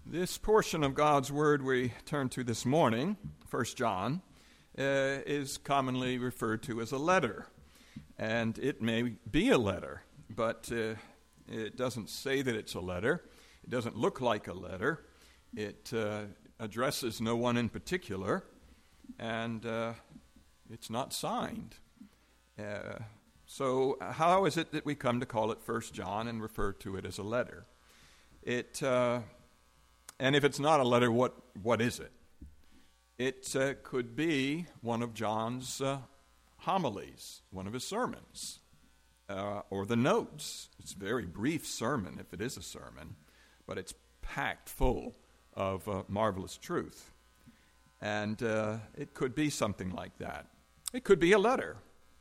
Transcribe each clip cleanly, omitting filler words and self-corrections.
This portion of God's Word we turn to this morning, 1 John, is commonly referred to as a letter. And it may be a letter, but it doesn't say that it's a letter. It doesn't look like a letter. It addresses no one in particular, and it's not signed. So how is it that we come to call it 1 John and refer to it as a letter? And if it's not a letter, what is it? It could be one of John's homilies, one of his sermons, or the notes. It's a very brief sermon, if it is a sermon, but it's packed full of marvelous truth. And it could be something like that. It could be a letter.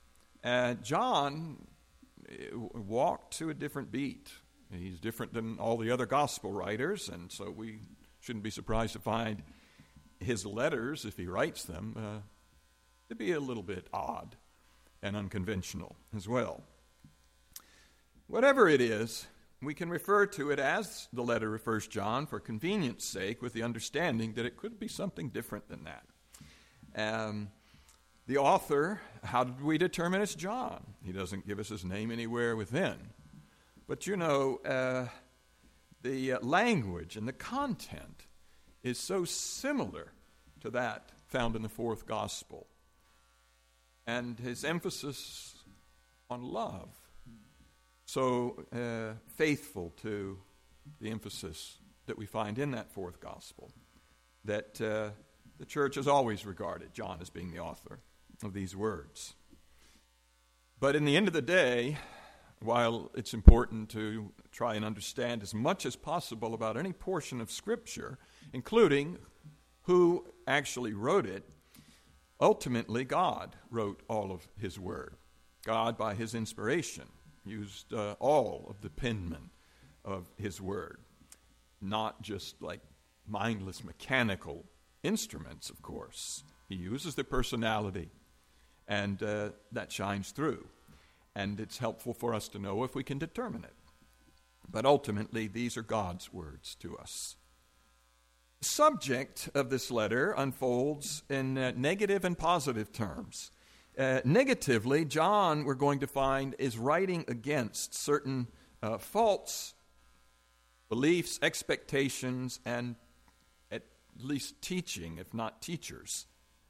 John walked to a different beat. He's different than all the other gospel writers, and so we shouldn't be surprised to find his letters, if he writes them, to be a little bit odd and unconventional as well. Whatever it is, we can refer to it as the letter of 1 John for convenience sake, with the understanding that it could be something different than that. The author, how did we determine it's John? He doesn't give us his name anywhere within. But you know, the language and the content is so similar to that found in the fourth gospel. And his emphasis on love, so faithful to the emphasis that we find in that fourth gospel, that the church has always regarded John as being the author of these words. But in the end of the day, while it's important to try and understand as much as possible about any portion of Scripture, including who actually wrote it, ultimately God wrote all of his word. God, by his inspiration, used all of the penman of his word, not just like mindless mechanical instruments, of course. He uses the personality, and that shines through. And it's helpful for us to know if we can determine it. But ultimately, these are God's words to us. The subject of this letter unfolds in negative and positive terms. Negatively, John, we're going to find, is writing against certain false beliefs, expectations, and at least teaching, if not teachers.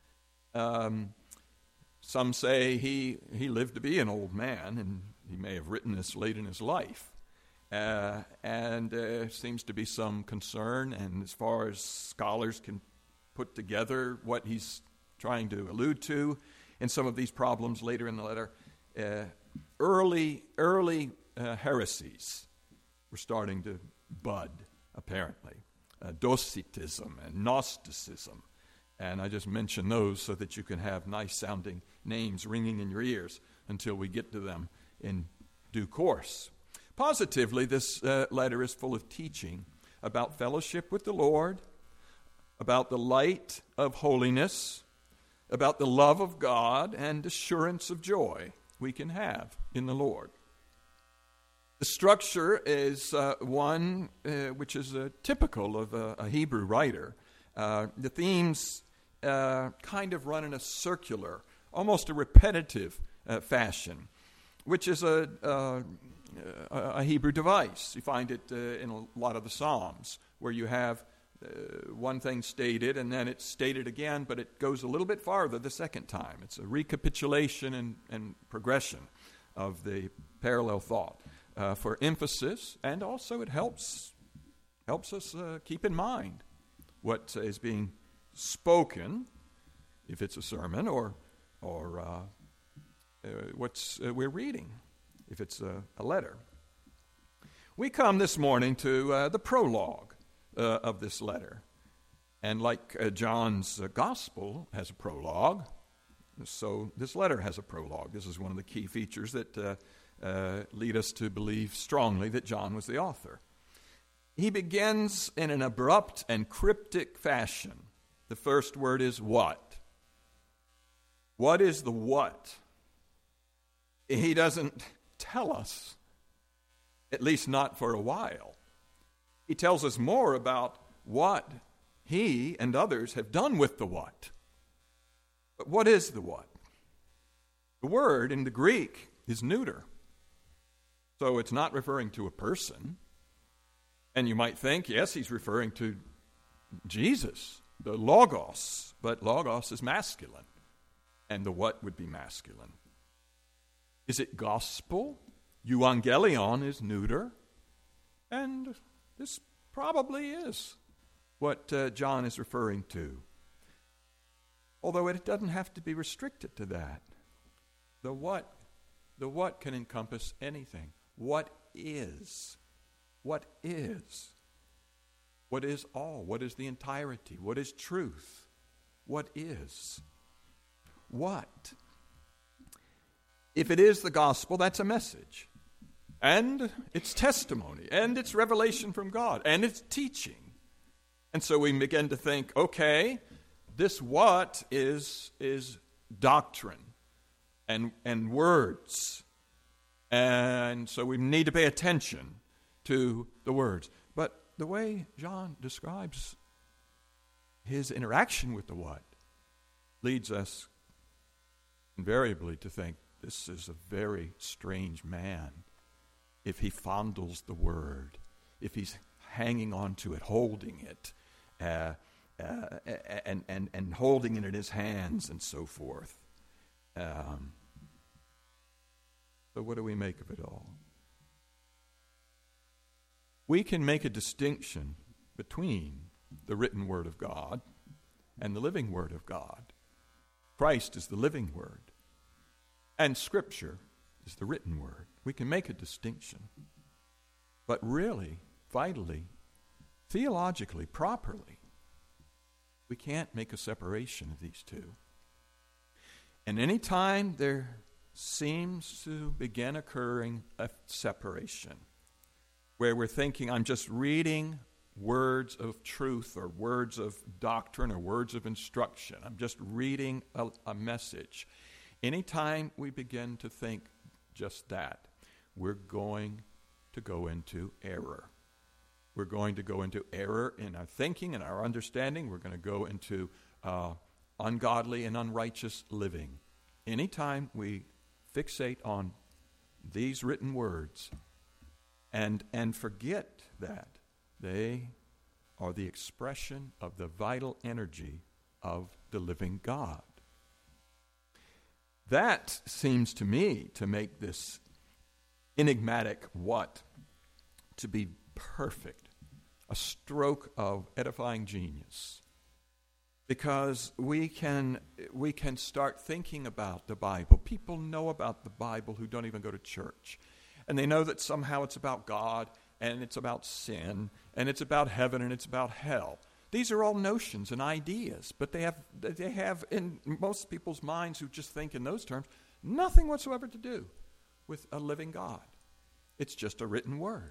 Some say he lived to be an old man, and he may have written this late in his life. And there seems to be some concern, and as far as scholars can put together what he's trying to allude to in some of these problems later in the letter, early heresies were starting to bud, apparently. Docetism and Gnosticism. And I just mention those so that you can have nice-sounding names ringing in your ears until we get to them in due course. Positively, this letter is full of teaching about fellowship with the Lord, about the light of holiness, about the love of God, and assurance of joy we can have in the Lord. The structure is one which is typical of a Hebrew writer. The themes kind of run in a circular, almost a repetitive fashion, which is a Hebrew device. You find it in a lot of the Psalms, where you have one thing stated, and then it's stated again, but it goes a little bit farther the second time. It's a recapitulation and progression of the parallel thought for emphasis, and also it helps us keep in mind what is being spoken, if it's a sermon, or what we're reading, if it's a letter. We come this morning to the prologue of this letter. And like John's gospel has a prologue, so this letter has a prologue. This is one of the key features that lead us to believe strongly that John was the author. He begins in an abrupt and cryptic fashion. The first word is what? What is the what? He doesn't tell us, at least not for a while. He tells us more about what he and others have done with the what. But what is the what? The word in the Greek is neuter. So it's not referring to a person. And you might think, yes, he's referring to Jesus, the Logos, but Logos is masculine, and the what would be masculine. Is it gospel? Euangelion is neuter, and this probably is what John is referring to. Although it doesn't have to be restricted to that. The what can encompass anything. What is? What is? What is all? What is the entirety? What is truth? What is? What? If it is the gospel, that's a message. And it's testimony. And it's revelation from God. And it's teaching. And so we begin to think, okay, this what is doctrine and words. And so we need to pay attention to the words. But the way John describes his interaction with the what leads us invariably to think this is a very strange man if he fondles the word, if he's hanging on to it, holding it, and holding it in his hands and so forth. So what do we make of it all? We can make a distinction between the written word of God and the living word of God. Christ is the living word, and Scripture is the written word. We can make a distinction. But really, vitally, theologically, properly, we can't make a separation of these two. And any time there seems to begin occurring a separation, where we're thinking, I'm just reading words of truth or words of doctrine or words of instruction. I'm just reading a message. Anytime we begin to think just that, we're going to go into error. We're going to go into error in our thinking and our understanding. We're going to go into ungodly and unrighteous living. Anytime we fixate on these written words and forget that they are the expression of the vital energy of the living God. That seems to me to make this enigmatic what to be perfect, a stroke of edifying genius. Because we can start thinking about the Bible. People know about the Bible who don't even go to church. And they know that somehow it's about God, and it's about sin, and it's about heaven, and it's about hell. These are all notions and ideas, but they have in most people's minds who just think in those terms, nothing whatsoever to do with a living God. It's just a written word.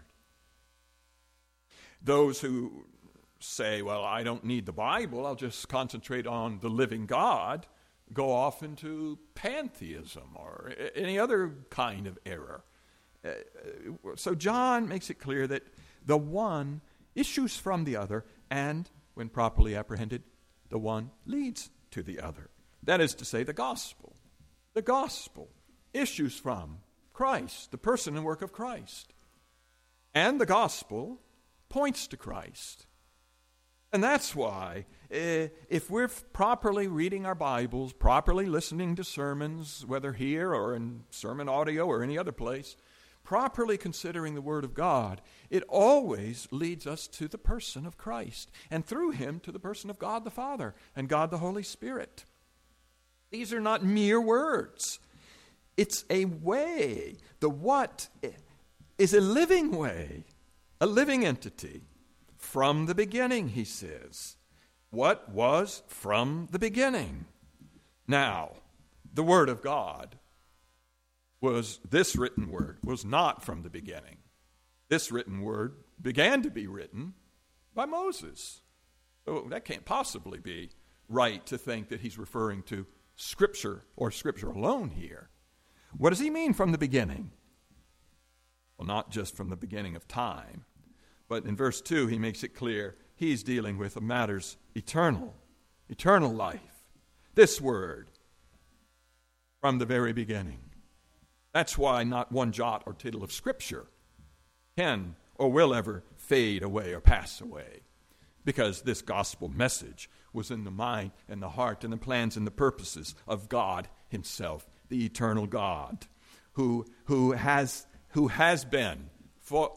Those who say, well, I don't need the Bible, I'll just concentrate on the living God, go off into pantheism or any other kind of error. So John makes it clear that the one issues from the other, and when properly apprehended, the one leads to the other. That is to say, the gospel. The gospel issues from Christ, the person and work of Christ. And the gospel points to Christ. And that's why, if we're properly reading our Bibles, properly listening to sermons, whether here or in sermon audio or any other place, properly considering the Word of God, it always leads us to the person of Christ, and through Him to the person of God the Father and God the Holy Spirit. These are not mere words. It's a way. The what is a living way, a living entity. From the beginning, he says. What was from the beginning? Now, the Word of God was, this written word was not from the beginning. This written word began to be written by Moses. So that can't possibly be right to think that he's referring to Scripture or Scripture alone here. What does he mean from the beginning? Well, not just from the beginning of time. But in verse 2, he makes it clear he's dealing with matters eternal life. This word from the very beginning. That's why not one jot or tittle of Scripture can or will ever fade away or pass away, because this gospel message was in the mind and the heart and the plans and the purposes of God himself, the eternal God, who has been for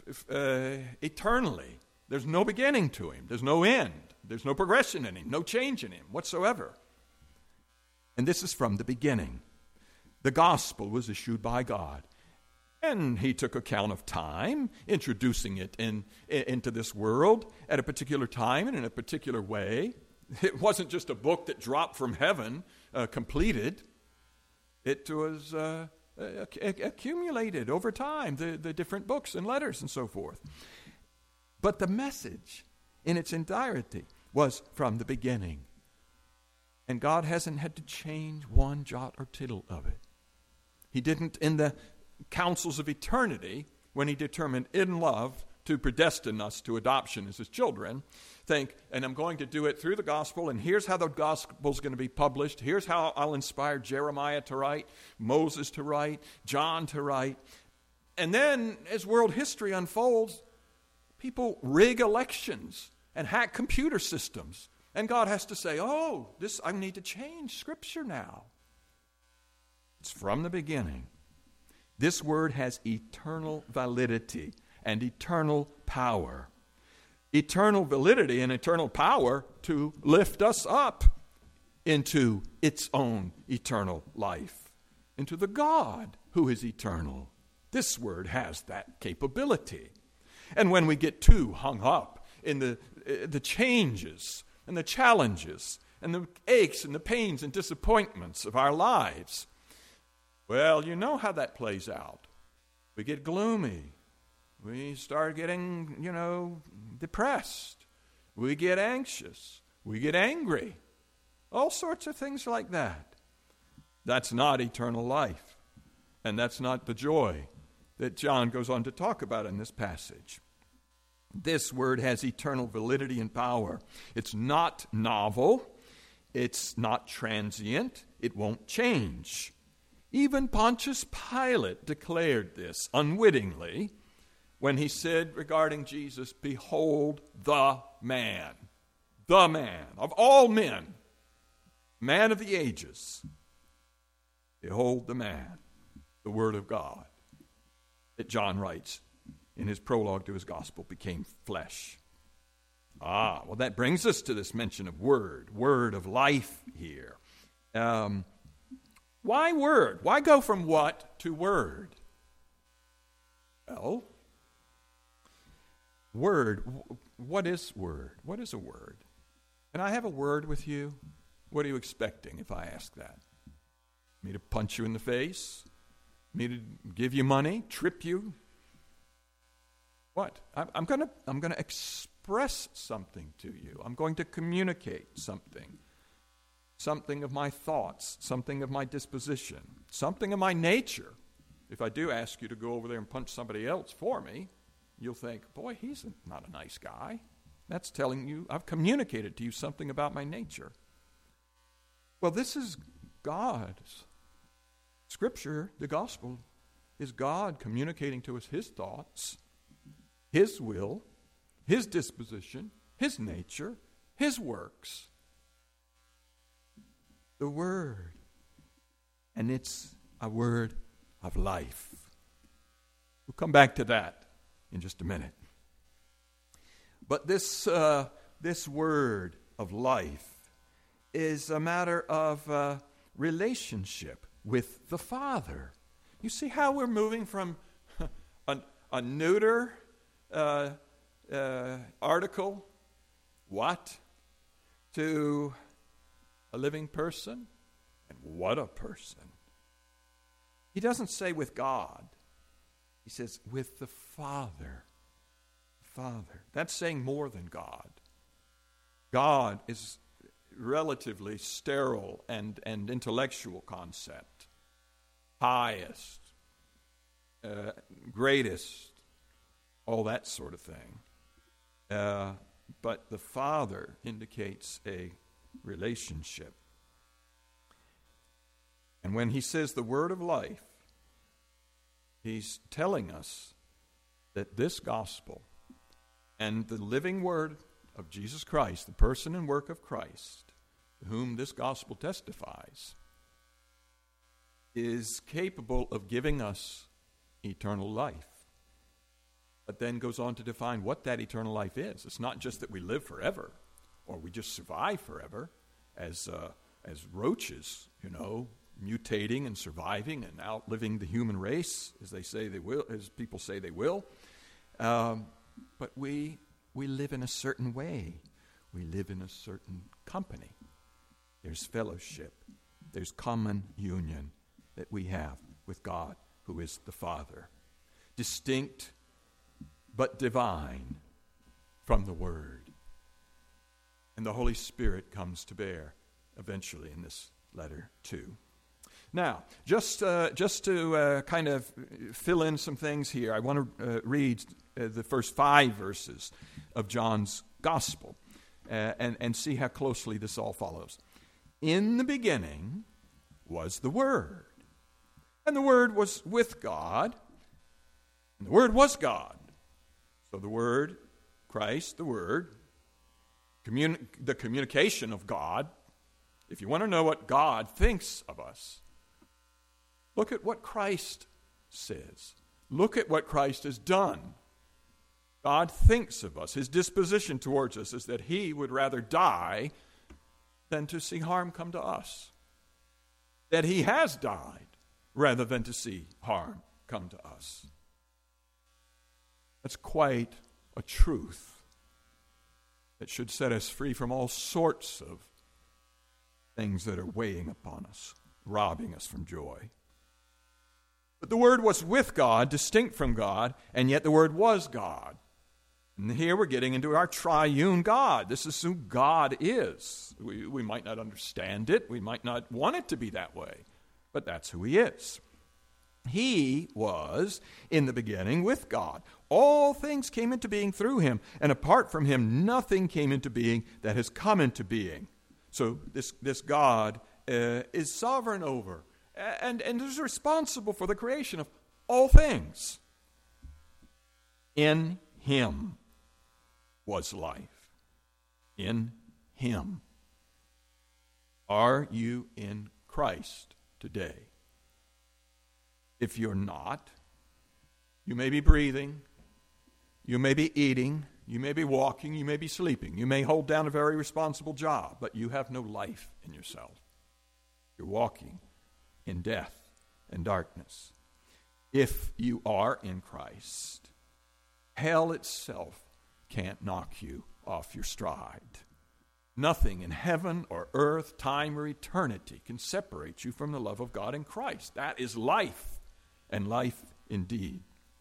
eternally. There's no beginning to him. There's no end. There's no progression in him, no change in him whatsoever. And this is from the beginning. The gospel was issued by God. And he took account of time, introducing it into this world at a particular time and in a particular way. It wasn't just a book that dropped from heaven, completed. It was accumulated over time, the different books and letters and so forth. But the message in its entirety was from the beginning. And God hasn't had to change one jot or tittle of it. He didn't in the counsels of eternity, when he determined in love to predestine us to adoption as his children, think, and I'm going to do it through the gospel, and here's how the gospel's going to be published. Here's how I'll inspire Jeremiah to write, Moses to write, John to write. And then, as world history unfolds, people rig elections and hack computer systems. And God has to say, I need to change Scripture now. It's from the beginning. This word has eternal validity and eternal power. Eternal validity and eternal power to lift us up into its own eternal life, into the God who is eternal. This word has that capability. And when we get too hung up in the changes and the challenges and the aches and the pains and disappointments of our lives, well, you know how that plays out. We get gloomy. We start getting, depressed. We get anxious. We get angry. All sorts of things like that. That's not eternal life. And that's not the joy that John goes on to talk about in this passage. This word has eternal validity and power. It's not novel. It's not transient. It won't change. Even Pontius Pilate declared this unwittingly when he said regarding Jesus, "Behold the man of all men, man of the ages. Behold the man, the Word of God," that John writes in his prologue to his gospel, became flesh. Well, that brings us to this mention of word of life here. Why word? Why go from what to word? Well, word. What is word? What is a word? Can I have a word with you? What are you expecting if I ask that? Me to punch you in the face? Me to give you money? Trip you? What? I'm going to express something to you. I'm going to communicate something. Something of my thoughts, something of my disposition, something of my nature. If I do ask you to go over there and punch somebody else for me, you'll think, boy, he's not a nice guy. That's telling you, I've communicated to you something about my nature. Well, this is God's. Scripture, the gospel, is God communicating to us his thoughts, his will, his disposition, his nature, his works. The word. And it's a word of life. We'll come back to that in just a minute. But this word of life is a matter of relationship with the Father. You see how we're moving from a neuter article, what, to a living person? And what a person. He doesn't say with God. He says with the Father. Father. That's saying more than God. God is relatively sterile and intellectual concept. Highest, greatest, all that sort of thing. but the Father indicates a relationship. And when he says the word of life, he's telling us that this gospel and the living word of Jesus Christ, the person and work of Christ, to whom this gospel testifies, is capable of giving us eternal life. But then goes on to define what that eternal life is. It's not just that we live forever or we just survive forever as roaches, mutating and surviving and outliving the human race as people say they will. But we live in a certain way. We live in a certain company. There's fellowship. There's common union that we have with God, who is the Father. Distinct but divine from the Word. And the Holy Spirit comes to bear eventually in this letter too. Now, just to kind of fill in some things here, I want to read the first 5 verses of John's Gospel and see how closely this all follows. In the beginning was the Word, and the Word was with God, and the Word was God. So the Word, Christ, the Word, the communication of God. If you want to know what God thinks of us, look at what Christ says. Look at what Christ has done. God thinks of us. His disposition towards us is that he would rather die than to see harm come to us. That he has died rather than to see harm come to us. That's quite a truth that should set us free from all sorts of things that are weighing upon us, robbing us from joy. But the Word was with God, distinct from God, and yet the Word was God. And here we're getting into our triune God. This is who God is. We might not understand it. We might not want it to be that way. But that's who he is. He was in the beginning with God. All things came into being through him, and apart from him, nothing came into being that has come into being. So this God is sovereign over and is responsible for the creation of all things. In him was life. In him. Are you in Christ today? If you're not, you may be breathing, you may be eating, you may be walking, you may be sleeping, you may hold down a very responsible job, but you have no life in yourself. You're walking in death and darkness. If you are in Christ, hell itself can't knock you off your stride. Nothing in heaven or earth, time or eternity can separate you from the love of God in Christ. That is life, and life indeed.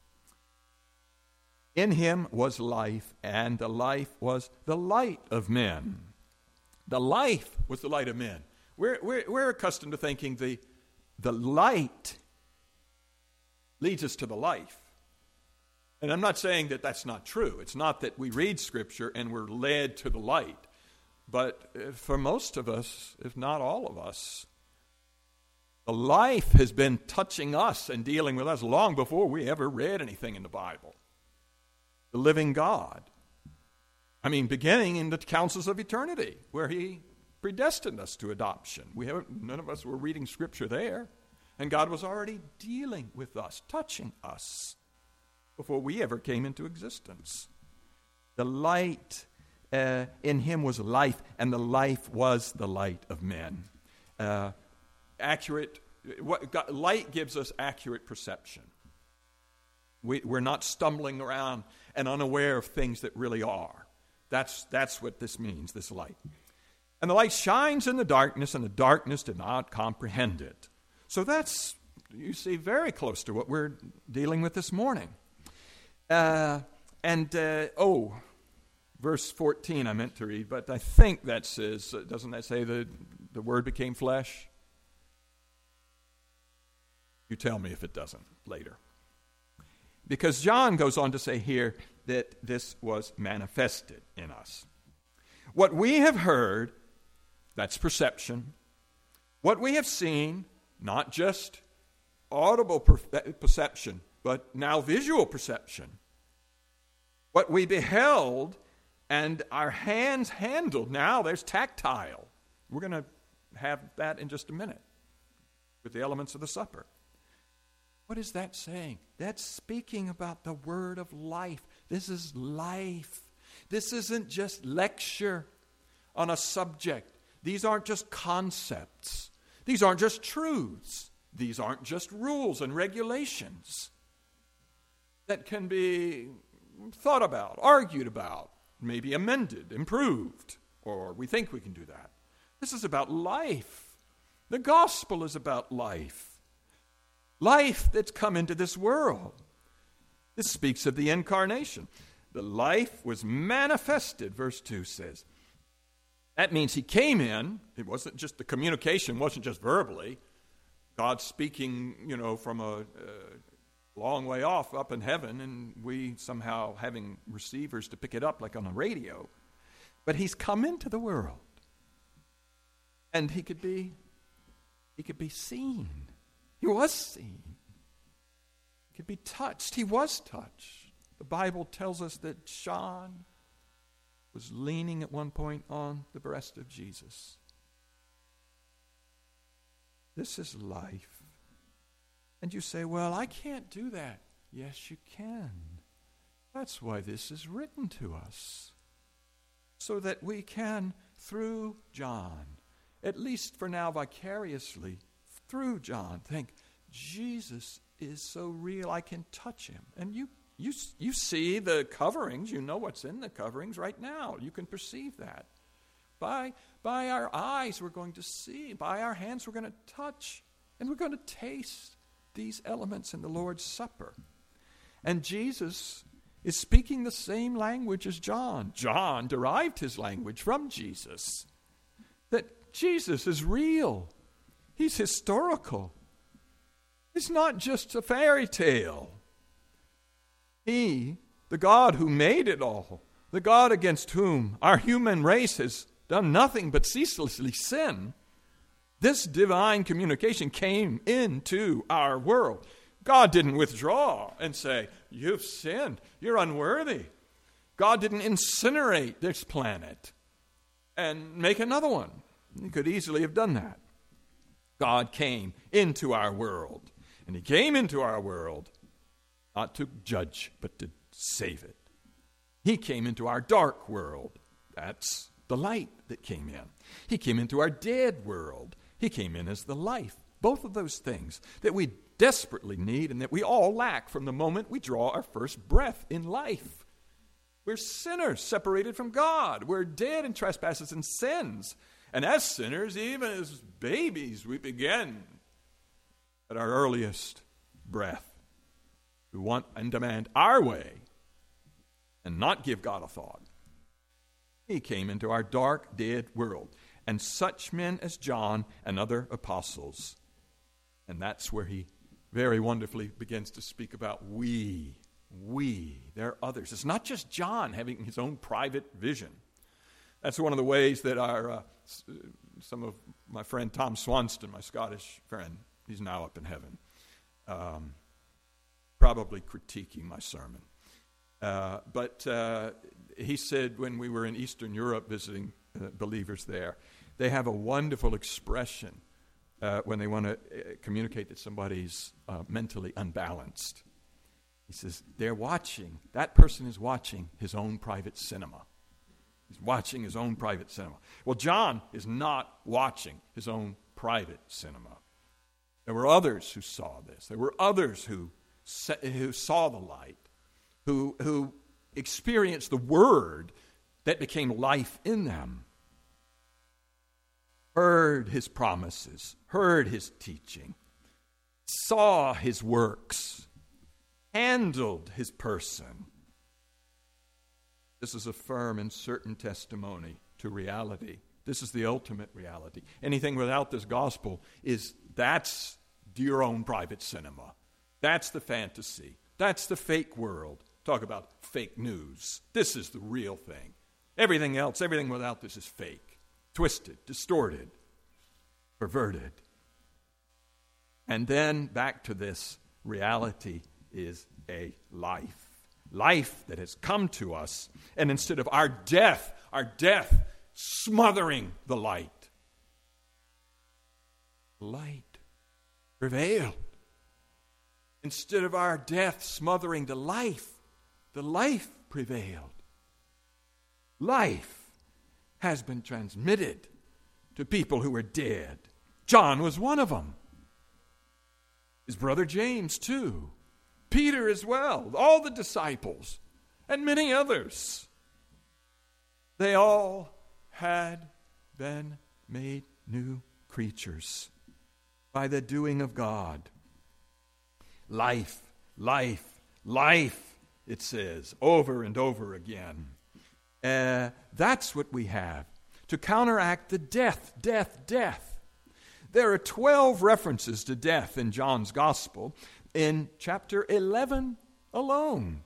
In him was life, and the life was the light of men. The life was the light of men. We're accustomed to thinking the light leads us to the life. And I'm not saying that that's not true. It's not that we read Scripture and we're led to the light. But for most of us, if not all of us, the life has been touching us and dealing with us long before we ever read anything in the Bible. The living God. I mean, beginning in the councils of eternity, where he predestined us to adoption. None of us were reading Scripture there. And God was already dealing with us, touching us, before we ever came into existence. The light in him was life, and the life was the light of men. Light gives us accurate perception. We're not stumbling around and unaware of things that really are. That's what this means, this light. And the light shines in the darkness, and the darkness did not comprehend it. So that's, you see, very close to what we're dealing with this morning. Verse 14 I meant to read, but I think that says, doesn't that say the Word became flesh? You tell me if it doesn't later. Because John goes on to say here, that this was manifested in us. What we have heard, that's perception. What we have seen, not just audible perception, but now visual perception. What we beheld and our hands handled, now there's tactile. We're going to have that in just a minute with the elements of the supper. What is that saying? That's speaking about the word of life. This is life. This isn't just lecture on a subject. These aren't just concepts. These aren't just truths. These aren't just rules and regulations that can be thought about, argued about, maybe amended, improved, or we think we can do that. This is about life. The gospel is about life. Life that's come into this world. This speaks of the incarnation. The life was manifested, verse 2 says. That means he came in. It wasn't just, the communication wasn't just verbally. God speaking, from a long way off up in heaven, and we somehow having receivers to pick it up like on a radio. But he's come into the world. And he could be seen. He was seen. He could be touched. He was touched. The Bible tells us that John was leaning at one point on the breast of Jesus. This is life. And you say, well, I can't do that. Yes, you can. That's why this is written to us. So that we can, through John, at least for now vicariously, through John, think, Jesus is so real, I can touch him. And you see the coverings, you know what's in the coverings right now. You can perceive that. By our eyes we're going to see, by our hands we're going to touch, and we're going to taste these elements in the Lord's Supper. And Jesus is speaking the same language as John. John derived his language from Jesus. That Jesus is real. He's historical. It's not just a fairy tale. He, the God who made it all, the God against whom our human race has done nothing but ceaselessly sin, this divine communication came into our world. God didn't withdraw and say, you've sinned, you're unworthy. God didn't incinerate this planet and make another one. He could easily have done that. God came into our world. And he came into our world not to judge, but to save it. He came into our dark world. That's the light that came in. He came into our dead world. He came in as the life. Both of those things that we desperately need and that we all lack from the moment we draw our first breath in life. We're sinners separated from God. We're dead in trespasses and sins. And as sinners, even as babies, we begin at our earliest breath to want and demand our way and not give God a thought. He came into our dark, dead world. And such men as John and other apostles. And that's where he very wonderfully begins to speak about we. There are others. It's not just John having his own private vision. That's one of the ways that some of my friend Tom Swanston, my Scottish friend, he's now up in heaven, probably critiquing my sermon. But he said when we were in Eastern Europe visiting believers there, they have a wonderful expression when they want to communicate that somebody's mentally unbalanced. He says, that person is watching his own private cinema. He's watching his own private cinema. Well, John is not watching his own private cinema. There were others who saw this. There were others who saw the light, who experienced the word that became life in them, heard his promises, heard his teaching, saw his works, handled his person. This is a firm and certain testimony to reality. This is the ultimate reality. Anything without this gospel that's your own private cinema. That's the fantasy. That's the fake world. Talk about fake news. This is the real thing. Everything else, everything without this is fake, twisted, distorted, perverted. And then back to this, reality is a life that has come to us, and instead of our death smothering the light prevailed. Instead of our death smothering the life prevailed. Life has been transmitted to people who were dead. John was one of them. His brother James, too. Peter as well. All the disciples. And many others. They all had been made new creatures by the doing of God. Life, it says, over and over again. That's what we have to counteract the death. There are 12 references to death in John's Gospel in chapter 11 alone.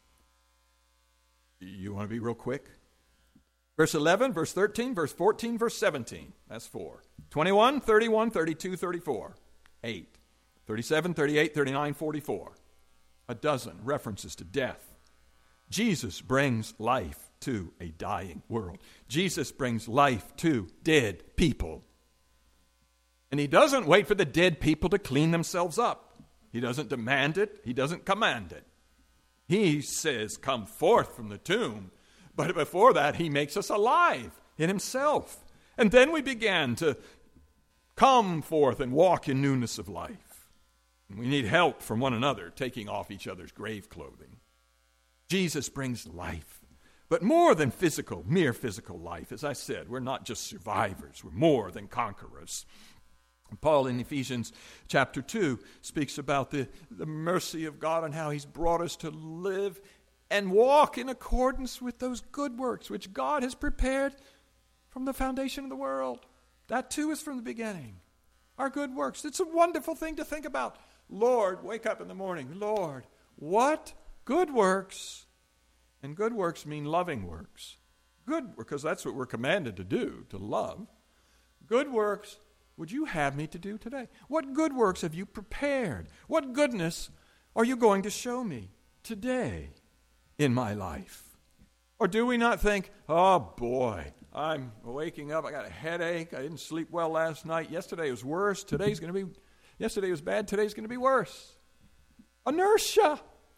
You want to be real quick? Verse 11, verse 13, verse 14, verse 17. That's 4. 21, 31, 32, 34. 8. 37, 38, 39, 44. A dozen references to death. Jesus brings life to a dying world. Jesus brings life to dead people. And he doesn't wait for the dead people to clean themselves up. He doesn't demand it. He doesn't command it. He says, come forth from the tomb. But before that, he makes us alive in himself. And then we began to come forth and walk in newness of life. And we need help from one another, taking off each other's grave clothing. Jesus brings life. But more than mere physical life. As I said, we're not just survivors. We're more than conquerors. Paul in Ephesians chapter 2 speaks about the mercy of God and how he's brought us to live and walk in accordance with those good works which God has prepared from the foundation of the world. That too is from the beginning. Our good works. It's a wonderful thing to think about. Lord, wake up in the morning. Lord, what good works? And good works mean loving works. Good, because that's what we're commanded to do, to love. Good works would you have me to do today? What good works have you prepared? What goodness are you going to show me today in my life? Or do we not think, oh boy, I'm waking up, I got a headache, I didn't sleep well last night, yesterday was worse, yesterday was bad, today's going to be worse. Inertia.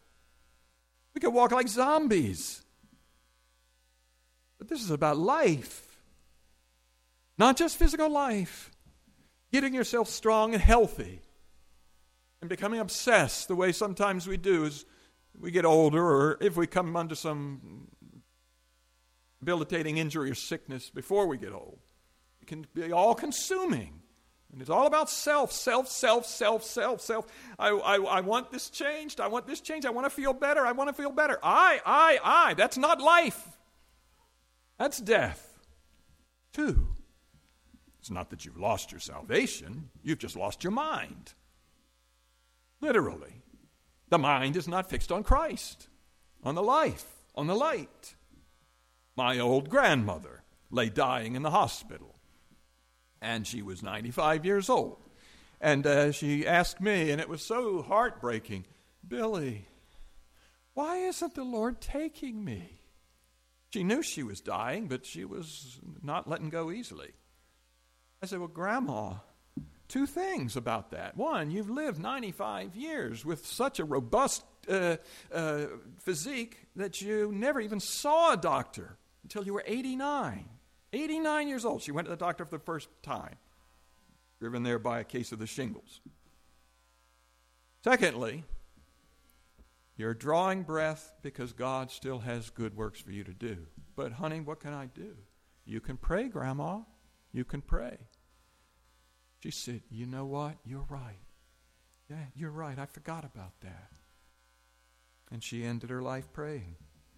We could walk like zombies. But this is about life. Not just physical life. Getting yourself strong and healthy. And becoming obsessed the way sometimes we do as we get older, or if we come under some debilitating injury or sickness before we get old. It can be all-consuming. And it's all about self. I want this changed. I want this changed. I want to feel better. I. That's not life. That's death. 2. It's not that you've lost your salvation. You've just lost your mind. Literally. The mind is not fixed on Christ, on the life, on the light. My old grandmother lay dying in the hospital. And she was 95 years old. And she asked me, and it was so heartbreaking, Billy, why isn't the Lord taking me? She knew she was dying, but she was not letting go easily. I said, well, Grandma, 2 things about that. 1, you've lived 95 years with such a robust physique that you never even saw a doctor until you were 89. 89 years old. She went to the doctor for the first time, driven there by a case of the shingles. Secondly, you're drawing breath because God still has good works for you to do. But, honey, what can I do? You can pray, Grandma. You can pray. She said, you know what? You're right. Yeah, you're right. I forgot about that. And she ended her life praying.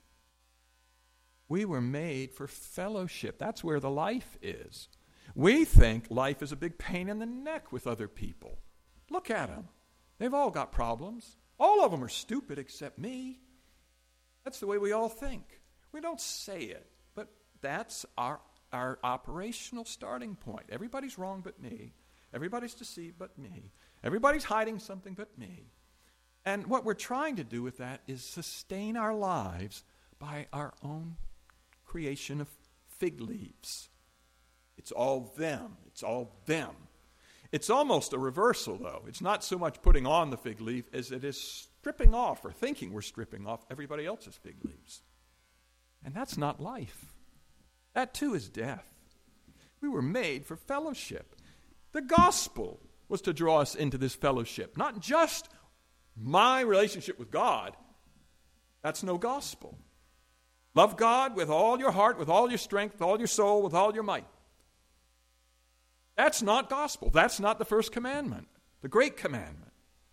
We were made for fellowship. That's where the life is. We think life is a big pain in the neck with other people. Look at them. They've all got problems. All of them are stupid except me. That's the way we all think. We don't say it, but that's our operational starting point. Everybody's wrong but me. Everybody's deceived but me. Everybody's hiding something but me. And what we're trying to do with that is sustain our lives by our own creation of fig leaves. It's all them. It's all them. It's almost a reversal, though. It's not so much putting on the fig leaf as it is stripping off or thinking we're stripping off everybody else's fig leaves. And that's not life. That, too, is death. We were made for fellowship. The gospel was to draw us into this fellowship, not just my relationship with God. That's no gospel. Love God with all your heart, with all your strength, with all your soul, with all your might. That's not gospel. That's not the first commandment, the great commandment.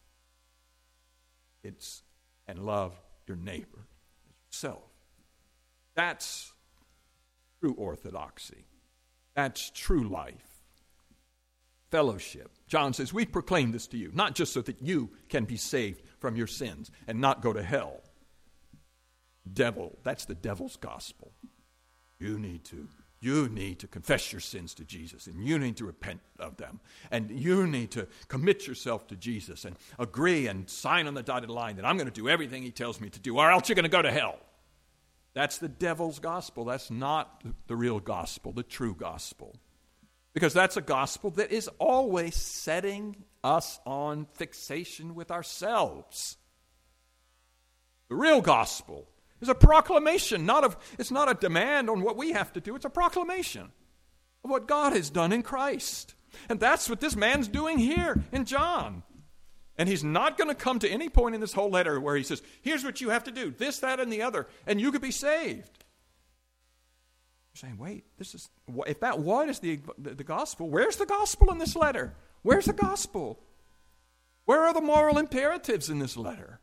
It's, and love your neighbor as yourself. That's true orthodoxy. That's true life. Fellowship. John says, we proclaim this to you, not just so that you can be saved from your sins and not go to hell. Devil, that's the devil's gospel. You need to confess your sins to Jesus, and you need to repent of them, and you need to commit yourself to Jesus and agree and sign on the dotted line that I'm going to do everything he tells me to do, or else you're going to go to hell. That's the devil's gospel. That's not the real gospel, the true gospel. Because that's a gospel that is always setting us on fixation with ourselves. The real gospel is a proclamation, it's not a demand on what we have to do, it's a proclamation of what God has done in Christ. And that's what this man's doing here in John. And he's not going to come to any point in this whole letter where he says, here's what you have to do, this, that, and the other, and you could be saved. You're saying, wait, if what is the gospel, where's the gospel in this letter? Where's the gospel? Where are the moral imperatives in this letter?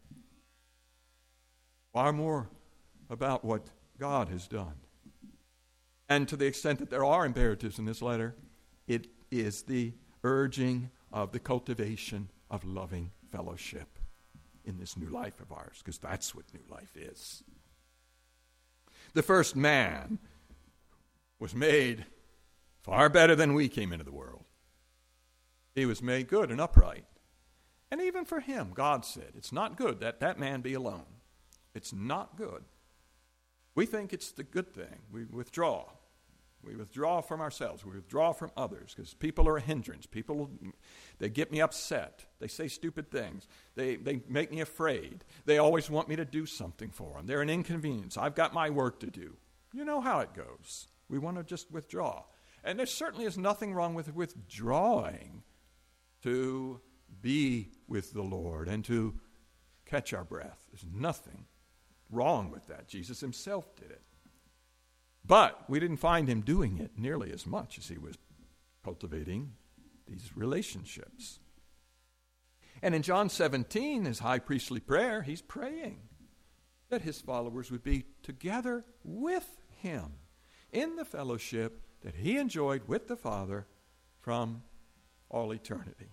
Far more about what God has done. And to the extent that there are imperatives in this letter, it is the urging of the cultivation of loving fellowship in this new life of ours, because that's what new life is. The first man was made far better than we came into the world. He was made good and upright. And even for him, God said, it's not good that that man be alone. It's not good. We think it's the good thing. We withdraw. We withdraw from ourselves. We withdraw from others because people are a hindrance. People, they get me upset. They say stupid things. They make me afraid. They always want me to do something for them. They're an inconvenience. I've got my work to do. You know how it goes. We want to just withdraw. And there certainly is nothing wrong with withdrawing to be with the Lord and to catch our breath. There's nothing wrong with that. Jesus himself did it. But we didn't find him doing it nearly as much as he was cultivating these relationships. And in John 17, his high priestly prayer, he's praying that his followers would be together with him in the fellowship that he enjoyed with the Father from all eternity.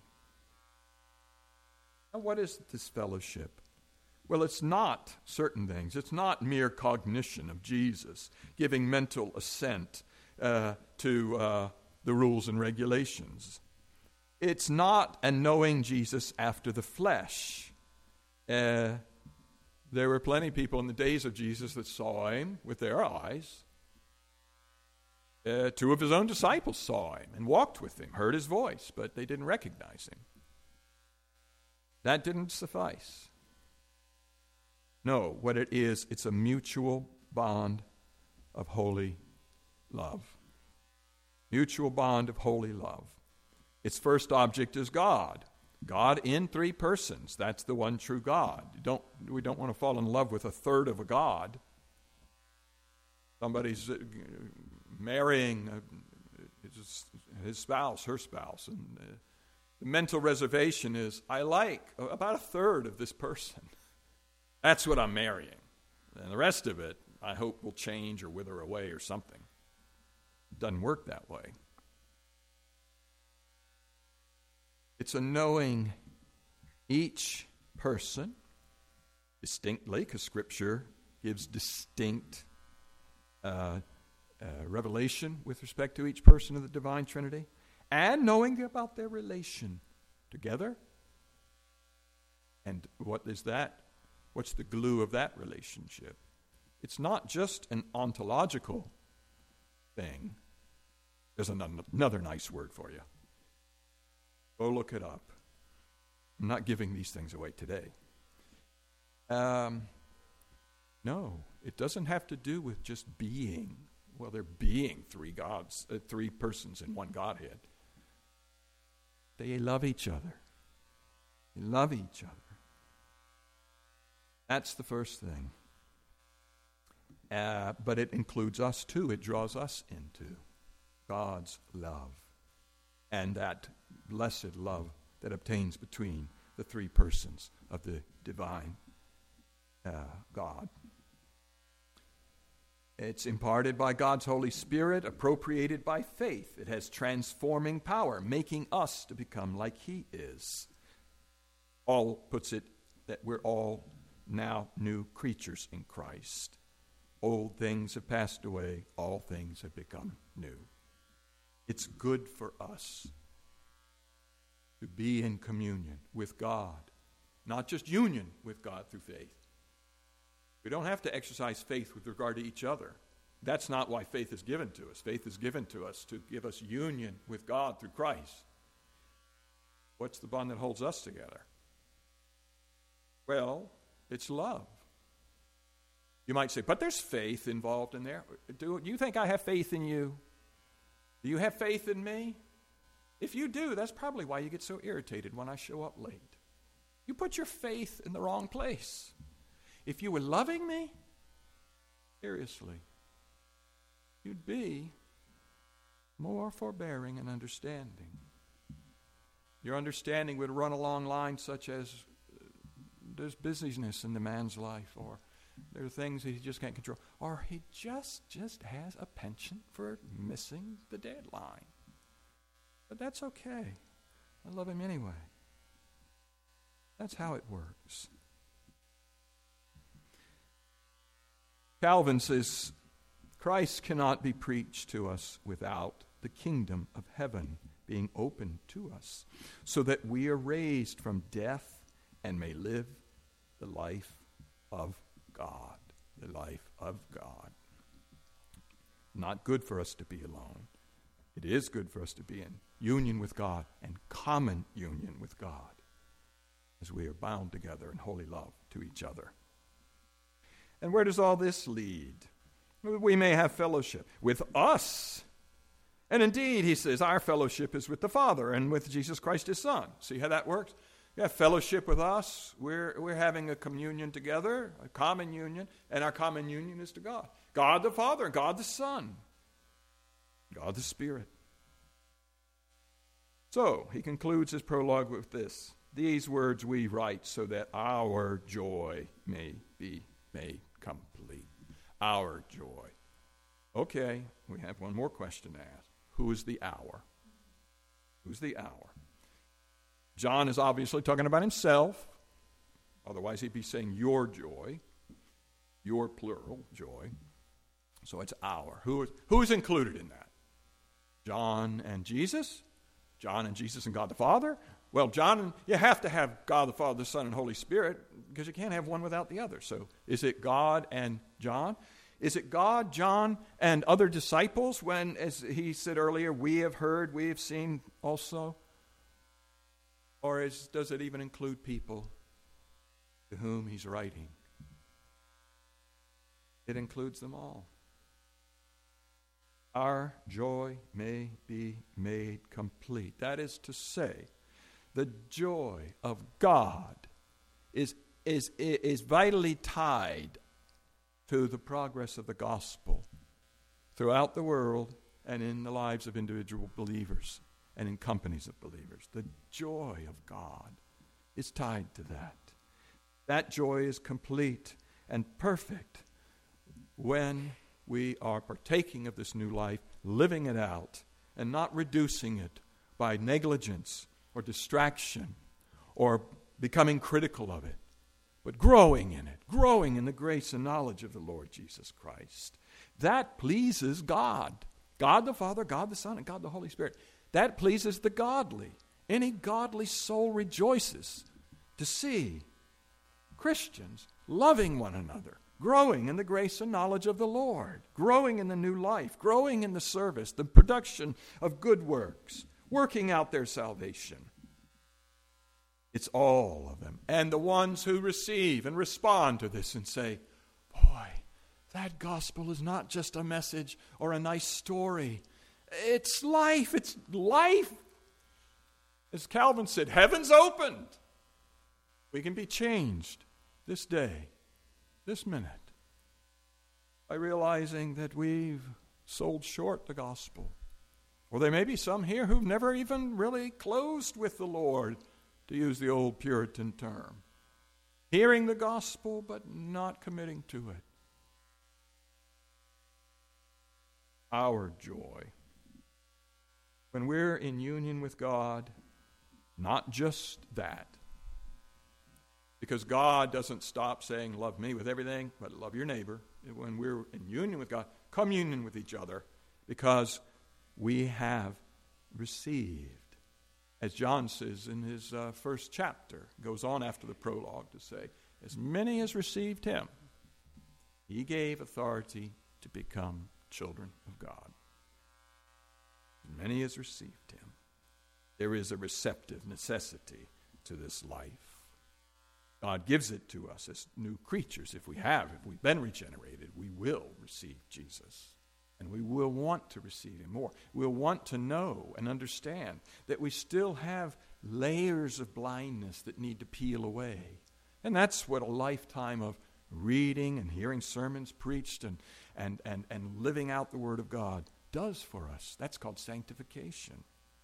Now, what is this fellowship? Well, it's not certain things. It's not mere cognition of Jesus, giving mental assent to the rules and regulations. It's not a knowing Jesus after the flesh. There were plenty of people in the days of Jesus that saw him with their eyes. Two of his own disciples saw him and walked with him, heard his voice, but they didn't recognize him. That didn't suffice. No, what it is, it's a mutual bond of holy love. Mutual bond of holy love. Its first object is God. God in three persons. That's the one true God. We don't want to fall in love with a third of a God. Somebody's marrying his spouse, her spouse, and the mental reservation is, I like about a third of this person. That's what I'm marrying. And the rest of it, I hope, will change or wither away or something. It doesn't work that way. It's a knowing each person distinctly, because Scripture gives distinct revelation with respect to each person of the divine Trinity, and knowing about their relation together. And what is that? What's the glue of that relationship? It's not just an ontological thing. There's another nice word for you. Go look it up. I'm not giving these things away today. No, it doesn't have to do with just being. Well, there being three gods, three persons in one Godhead. They love each other. They love each other. That's the first thing. But it includes us too. It draws us into God's love and that blessed love that obtains between the three persons of the divine God. It's imparted by God's Holy Spirit, appropriated by faith. It has transforming power, making us to become like He is. Paul puts it that we're all now new creatures in Christ. Old things have passed away, all things have become new. It's good for us to be in communion with God, not just union with God through faith. We don't have to exercise faith with regard to each other. That's not why faith is given to us. Faith is given to us to give us union with God through Christ. What's the bond that holds us together? Well, it's love. You might say, but there's faith involved in there. Do you think I have faith in you? Do you have faith in me? If you do, that's probably why you get so irritated when I show up late. You put your faith in the wrong place. If you were loving me, seriously, you'd be more forbearing and understanding. Your understanding would run along lines such as there's busyness in the man's life, or there are things that he just can't control, or he just has a penchant for missing the deadline. But that's okay. I love him anyway. That's how it works. Calvin says, Christ cannot be preached to us without the kingdom of heaven being opened to us, so that we are raised from death and may live the life of God. The life of God. Not good for us to be alone. It is good for us to be in union with God and common union with God as we are bound together in holy love to each other. And where does all this lead? We may have fellowship with us. And indeed, he says, our fellowship is with the Father and with Jesus Christ, his Son. See how that works? You have fellowship with us. We're having a communion together, a common union, and our common union is to God. God the Father and God the Son. God the Spirit. So, he concludes his prologue with this. These words we write so that our joy may be made complete. Our joy. Okay, we have one more question to ask. Who is the our? Who's the our? John is obviously talking about himself. Otherwise, he'd be saying your joy. Your plural, joy. So it's our. Who's included in that? John and Jesus? John and Jesus and God the Father? Well, you have to have God the Father, the Son, and Holy Spirit, because you can't have one without the other. So is it God and John? Is it God, John, and other disciples when, as he said earlier, we have heard, we have seen also? Or does it even include people to whom he's writing? It includes them all. Our joy may be made complete. That is to say, the joy of God is vitally tied to the progress of the gospel throughout the world and in the lives of individual believers and in companies of believers. The joy of God is tied to that. That joy is complete and perfect when we are partaking of this new life, living it out, and not reducing it by negligence or distraction or becoming critical of it, but growing in it, growing in the grace and knowledge of the Lord Jesus Christ. That pleases God. God the Father, God the Son, and God the Holy Spirit. That pleases the godly. Any godly soul rejoices to see Christians loving one another, growing in the grace and knowledge of the Lord, growing in the new life, growing in the service, the production of good works, working out their salvation. It's all of them. And the ones who receive and respond to this and say, boy, that gospel is not just a message or a nice story. It's life. It's life. As Calvin said, heaven's opened. We can be changed this day, this minute, by realizing that we've sold short the gospel. Or there may be some here who've never even really closed with the Lord, to use the old Puritan term. Hearing the gospel, but not committing to it. Our joy, when we're in union with God, not just that, because God doesn't stop saying, love me with everything, but love your neighbor. When we're in union with God, communion with each other, because we have received. As John says in his first chapter, goes on after the prologue to say, as many as received him, he gave authority to become children of God. As many as received him. There is a receptive necessity to this life. God gives it to us as new creatures. If we've been regenerated, we will receive Jesus. And we will want to receive him more. We'll want to know and understand that we still have layers of blindness that need to peel away. And that's what a lifetime of reading and hearing sermons preached and living out the Word of God does for us. That's called sanctification.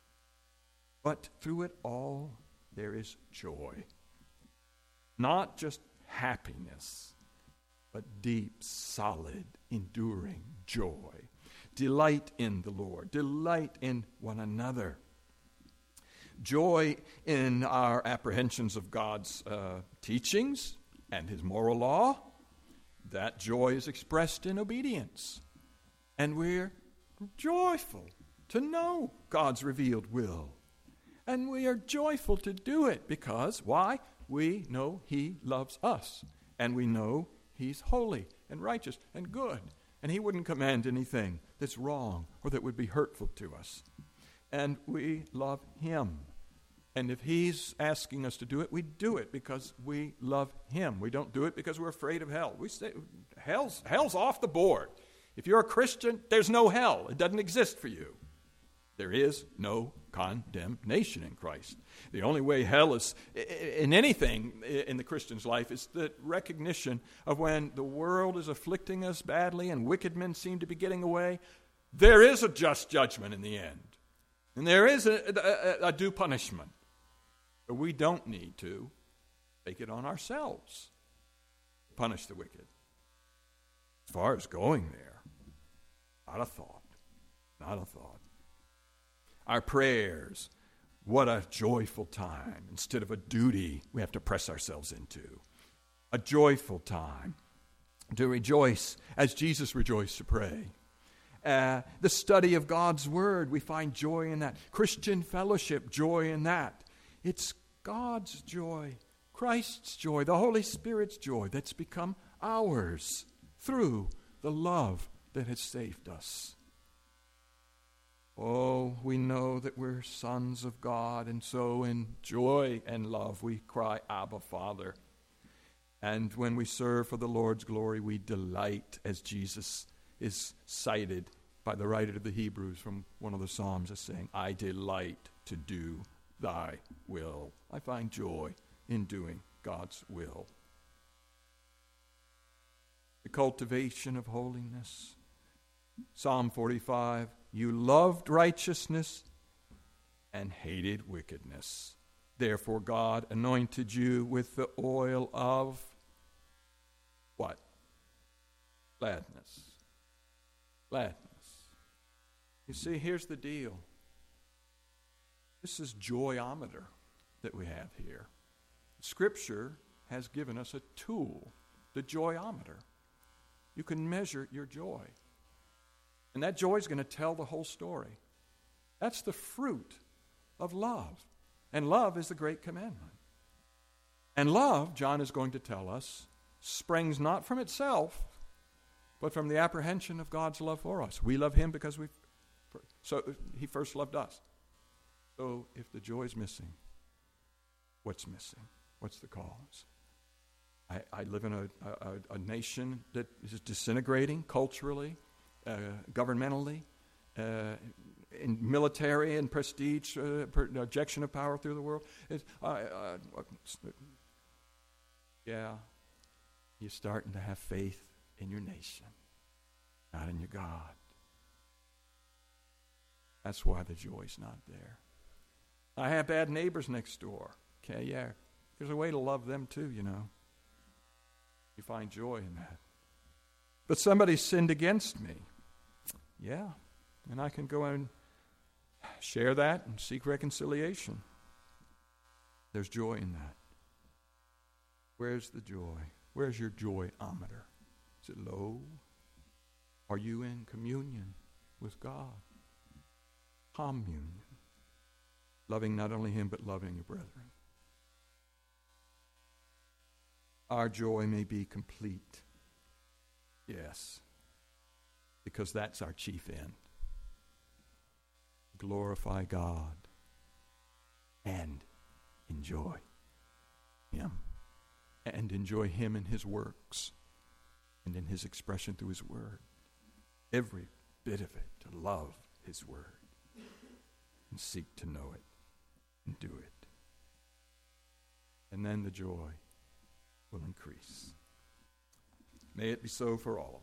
But through it all, there is joy. Not just happiness, but deep, solid, enduring joy. Delight in the Lord. Delight in one another. Joy in our apprehensions of God's teachings and his moral law. That joy is expressed in obedience. And we're joyful to know God's revealed will. And we are joyful to do it because, why? We know he loves us. And we know he's holy and righteous and good. And he wouldn't command anything that's wrong or that would be hurtful to us. And we love him. And if he's asking us to do it, we do it because we love him. We don't do it because we're afraid of hell. We say hell's off the board. If you're a Christian, there's no hell. It doesn't exist for you. There is no condemnation in Christ. The only way hell is in anything in the Christian's life is the recognition of when the world is afflicting us badly and wicked men seem to be getting away, there is a just judgment in the end. And there is a due punishment. But we don't need to take it on ourselves to punish the wicked. As far as going there, not a thought. Not a thought. Our prayers, what a joyful time. Instead of a duty we have to press ourselves into. A joyful time to rejoice as Jesus rejoiced to pray. The study of God's Word, we find joy in that. Christian fellowship, joy in that. It's God's joy, Christ's joy, the Holy Spirit's joy that's become ours through the love that has saved us. Oh, we know that we're sons of God, and so in joy and love we cry, Abba, Father. And when we serve for the Lord's glory, we delight, as Jesus is cited by the writer of the Hebrews from one of the Psalms as saying, I delight to do thy will. I find joy in doing God's will. The cultivation of holiness. Psalm 45, you loved righteousness and hated wickedness. Therefore God anointed you with the oil of what? Gladness. Gladness. You see, here's the deal. This is joyometer that we have here. Scripture has given us a tool, the joyometer. You can measure your joy. And that joy is going to tell the whole story. That's the fruit of love. And love is the great commandment. And love, John is going to tell us, springs not from itself, but from the apprehension of God's love for us. We love him because he first loved us. So if the joy is missing, what's missing? What's the cause? I live in a nation that is disintegrating culturally, governmentally, in military and prestige, projection of power through the world. You're starting to have faith in your nation, not in your God. That's why the joy's not there. I have bad neighbors next door. Okay, yeah. There's a way to love them too, you know. You find joy in that. But somebody sinned against me. Yeah, and I can go and share that and seek reconciliation. There's joy in that. Where's the joy? Where's your joyometer? Is it low? Are you in communion with God? Communion. Loving not only him, but loving your brethren. Our joy may be complete. Yes. Because that's our chief end. Glorify God and enjoy him. And enjoy him in his works and in his expression through his word. Every bit of it, to love his word and seek to know it and do it. And then the joy will increase. May it be so for all of us.